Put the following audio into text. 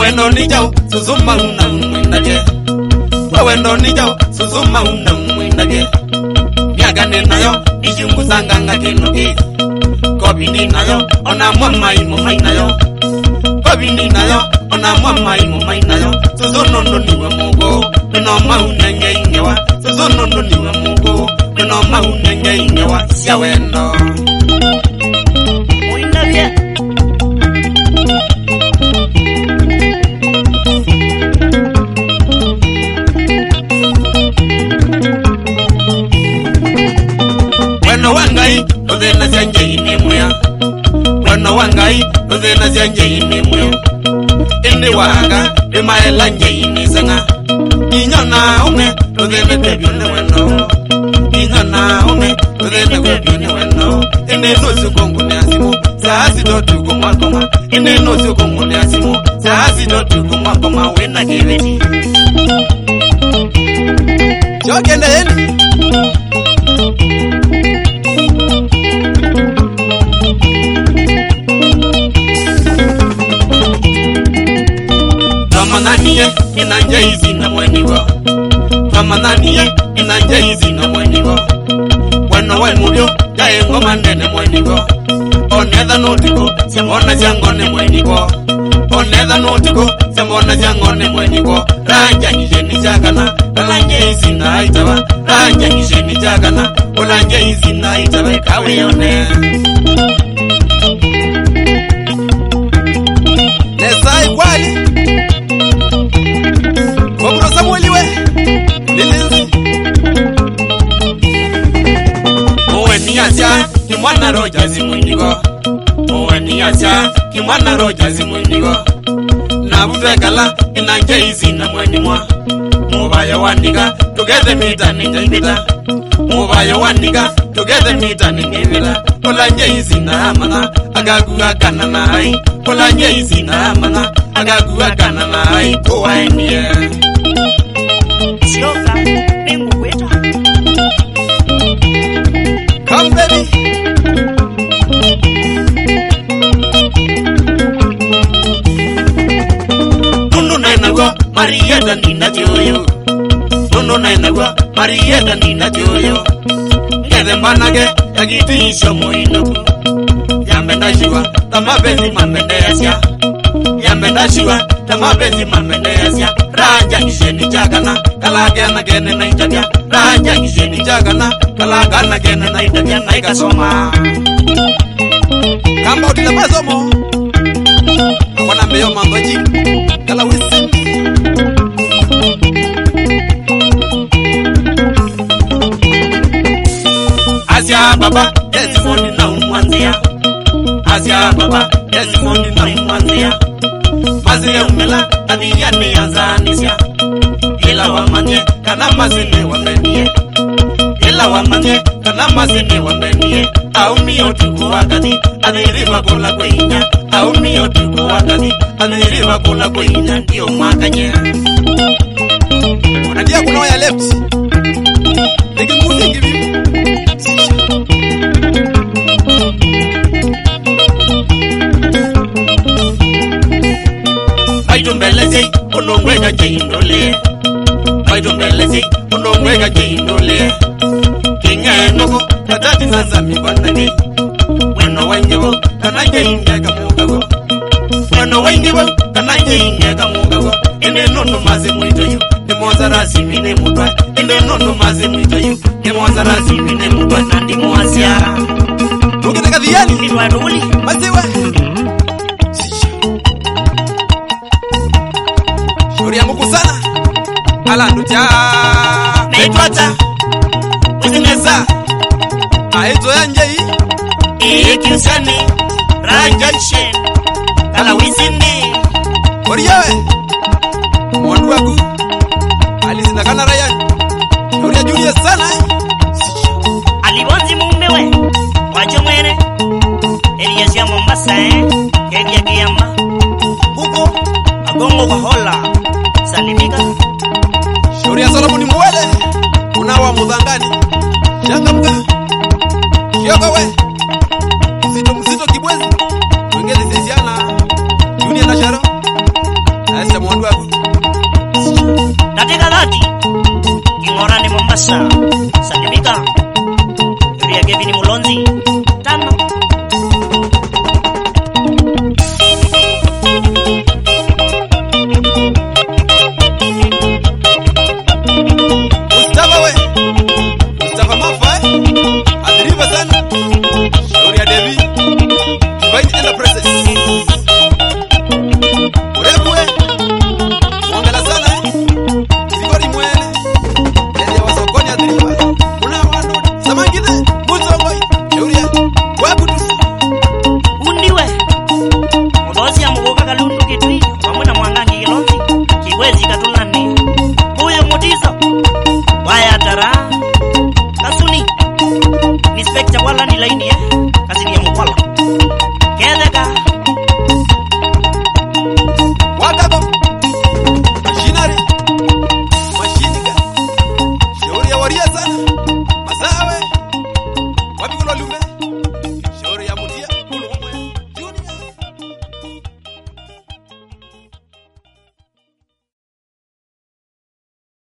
wewe ndo nijao suzuma una mwindaje wewe ndo nijao suzuma una mwindaje miagane nayo nijunguza nganga kinoki kobini nayo ona mama imo nayo kobini nayo ona mama imo nayo suzono ndo niwe mugo no maunenge ingewa suzono ndo niwe mugo no maunenge ingewa sia wendo Mwindaje Wano wangai odena janje inimuya Wano wangai odena janje inimuya Indi wanga emaela nje inisanga Inyona ume odena tebione weno Inyona ume odena webione weno Indi nosu kongu ne asimo Saasi dotu kumakoma Indi nosu kongu ne asimo Saasi dotu kumakoma Wena kiveti Chokende yendi Tamananiye inanje hizi na mweniwo Tamananiye inanje hizi na mweniwo Wano wa mulio jae ngoma nene mweniwo Onedha notiko siambona jangone mweniwo Onedha notiko siambona jangone mweniwo Ranja nisheni jagana Olanje hizi na aitawa Ranja nisheni jagana Olanje hizi na aitawa Kawe yone Nesai wali Waburo Samueli we Lilinzi Uwe ni acha Kimwana roja zimwindigo Uwe ni acha Kimwana roja zimwindigo Nabutwe kala Inanje hizi na mweni mwa Mubaya wandiga Together mita ninjaibita Mubaya wandiga Together mita ninjaibita Olanje hizi na amana Agaguga kana na hai Olanje hizi na amana Agaguga kana na hai Kuwa enye Sioka Nengu weta Come baby Nunu nainagwa Marieta nina joyo Nunu nainagwa Marieta nina joyo Ngede manage Yagiti isho moinoku Yambenda shiwa Tamabezi mamende yasya Yambenda shiwa Tamabezi mamende yasya Raja isheni jagana Kalagana gene na itabya Raja isheni jagana Kalagana gene na itabya na ikasoma Kamba utila masomo Akwana mbeyo mangoji Kala wisi Asya baba Desimondi na umwanzia Asya baba Desimondi na umwanzia Mazi ya umela Adhiya ni yanzanisya Ila wamanye Kana mazine wamenie Ila wamanye Kana mazine wamenie Aumio tuku wakati Adhiriva kula kwehinya Aumio tuku wakati Adhiriva kula kwehinya Ndiyo mwakanye Unadia kuna waya left Nikinguzi ngivi Maidumbeleze Unongwega jindole Maidumbeleze Unongwega jindole Kinga enoko Katati nazami bandage Weno wengewo Kananje ingega mugago Weno wengewo Kananje ingega mugago Inde nono maze mwitoyu Nemoza rasi mine mutwa Inde nono maze mwitoyu Nemoza rasi mine mutwa Nandi mwasya Tukitaka dhiyani Idwa ruli Maziwe Shuri ya muku sana Ala ndutia Naitwata Uzineza Aito ya njei Ikiusani Rajanshen Kala wisini Koriyawe Mwandu waku Alizina kana rayan Shuri ya Julius sana Aliwonzi mumewe Wajomwere Elias ya Mombasa Kevya Kiyama Huko Agongo kwa hola Salimika Shuri ya Solomoni Mwele Unawa mudhangani Shanga mga Kiyoko we Mzito kibwezi Wengezi sisiana Junior na Sharo Mombasa. Salimika. Yuria Kevin Mulonzi. Tano. Mustafa we. Mustafa Mafa. Adriba sana. Shauri ya Devi. Divine Enterprises. Urefu we. Mwangala sana. Igori mwene. Yeye wa sokoni Adriba. Kuna wanu. Samangide. Muzongoi. Shauri ya. Wabu tu. Undiwe. Mudozi ya mugoka kalundu kitui. Mamuna mwangangi kilonzi. Kiwezi katulani. Huyo mutizo. Waya tara. Kasuni. Inspector wala ni laini